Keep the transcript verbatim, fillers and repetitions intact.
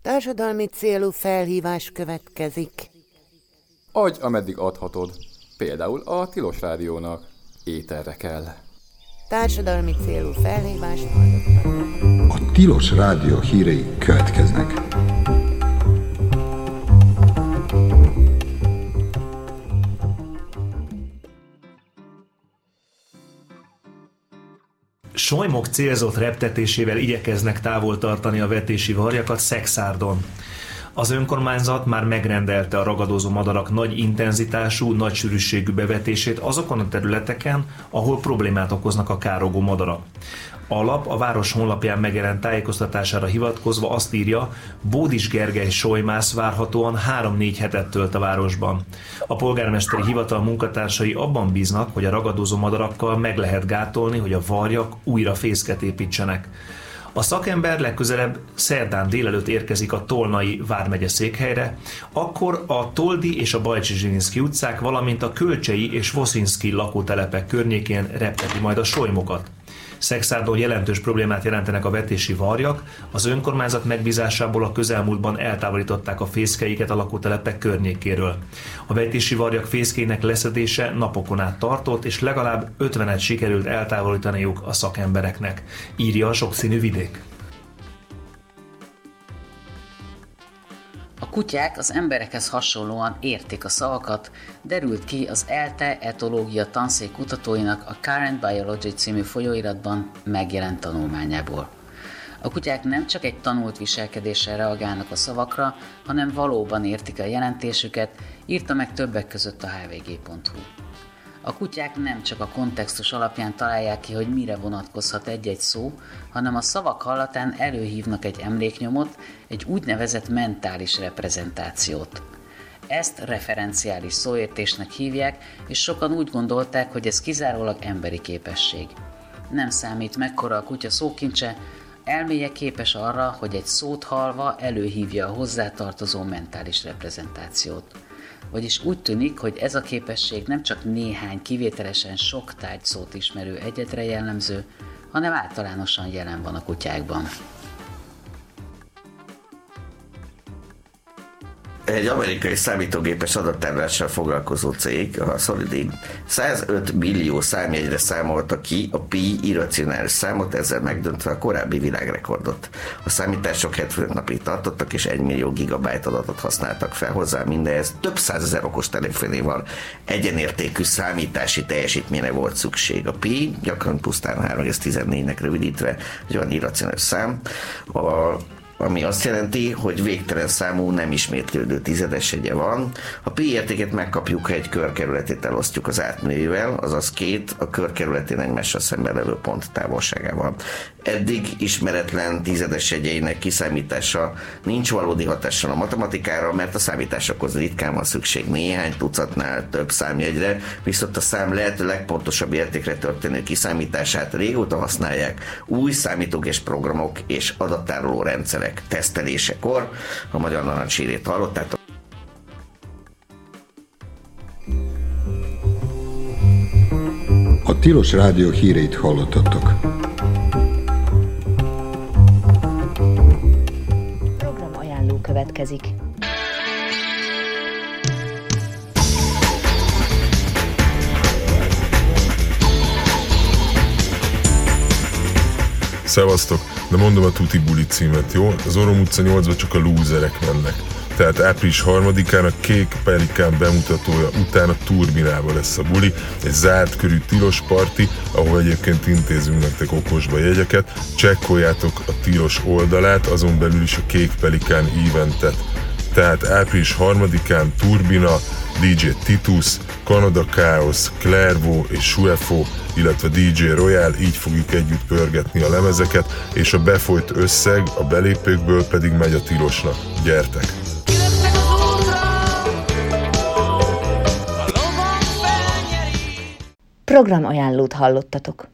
Társadalmi célú felhívás következik. Adj, ameddig adhatod. Például a Tilos Rádiónak. Éterre kell. Társadalmi célú felhívást hallottak. A Tilos Rádió hírei következnek. Solymok célzott reptetésével igyekeznek távol tartani a vetési varjakat Szexárdon. Az önkormányzat már megrendelte a ragadozó madarak nagy intenzitású, nagy sűrűségű bevetését azokon a területeken, ahol problémát okoznak a károgó madarak. A lap a város honlapján megjelent tájékoztatására hivatkozva azt írja, Bódis Gergely solymász várhatóan három-négy hetet tölt a városban. A polgármesteri hivatal munkatársai abban bíznak, hogy a ragadozó madarakkal meg lehet gátolni, hogy a varjak újra fészket építsenek. A szakember legközelebb szerdán délelőtt érkezik a Tolnai vármegye székhelyre, akkor a Toldi és a Bajcsy-Zsilinszky utcák, valamint a Kölcsei és Voszinszky lakótelepek környékén repteti majd a solymokat. Szexárdon jelentős problémát jelentenek a vetési varjak, az önkormányzat megbízásából a közelmúltban eltávolították a fészkeiket a lakótelepek környékéről. A vetési varjak fészkének leszedése napokon át tartott, és legalább ötvenet sikerült eltávolítaniuk a szakembereknek, írja a Sokszínű Vidék. A kutyák az emberekhez hasonlóan értik a szavakat, derült ki az ELTE etológia tanszék kutatóinak a Current Biology című folyóiratban megjelent tanulmányából. A kutyák nem csak egy tanult viselkedéssel reagálnak a szavakra, hanem valóban értik a jelentésüket, írta meg többek között a há vé gé pont hú. A kutyák nem csak a kontextus alapján találják ki, hogy mire vonatkozhat egy-egy szó, hanem a szavak hallatán előhívnak egy emléknyomot, egy úgynevezett mentális reprezentációt. Ezt referenciális szóértésnek hívják, és sokan úgy gondolták, hogy ez kizárólag emberi képesség. Nem számít, mekkora a kutya szókincse, elméje képes arra, hogy egy szót hallva előhívja a hozzátartozó mentális reprezentációt. Vagyis úgy tűnik, hogy ez a képesség nem csak néhány kivételesen sok tárgyszót ismerő egyedre jellemző, hanem általánosan jelen van a kutyákban. Egy amerikai számítógépes adattárolással foglalkozó cég, a Solidin, százöt millió számjegyre számolta ki a pi irracionális számot, ezzel megdöntve a korábbi világrekordot. A számítások hetvenöt napig tartottak, és egy millió gigabyte adatot használtak fel hozzá, mindehhez több százezer okostelefonéval egyenértékű számítási teljesítményre volt szükség. A pi gyakran pusztán három egész tizennégynek rövidítve egy olyan irracionális szám, a ami azt jelenti, hogy végtelen számú nem ismétlődő tizedesegye van. A pi értéket megkapjuk, ha egy körkerületét elosztjuk az átmérővel, azaz két a körkerületén egymással szemben levő pont távolságával. Eddig ismeretlen tizedesegyeinek kiszámítása nincs valódi hatással a matematikára, mert a számításokhoz ritkán van szükség néhány tucatnál több számjegyre, viszont a szám lehető legpontosabb értékre történő kiszámítását régóta használják új számítógépes programok és adattároló rendszerek tesztelésekor. A Magyar Narancs hírét hallottátok. A Tilos Rádió híreit hallottatok. Programajánló következik. Szevasztok, de mondom a Tuti Buli címet, jó? Az Orom utca nyolcba csak a lúzerek mennek. Tehát április harmadikán a Kék Pelikán bemutatója után a Turbinában lesz a buli, egy zárt körű tilos parti, ahol egyébként intézünk nektek okosba jegyeket. Csekkoljátok a tilos oldalát, azon belül is a Kék Pelikán eventet. Tehát április harmadikán Turbina, dé dzsé Titus, Canada Chaos, Clairvaux és Suefo, illetve dé dzsé Royal, így fogjuk együtt pörgetni a lemezeket, és a befolyt összeg a belépőkből pedig megy a tilosnak. Gyertek! Programajánlót hallottatok.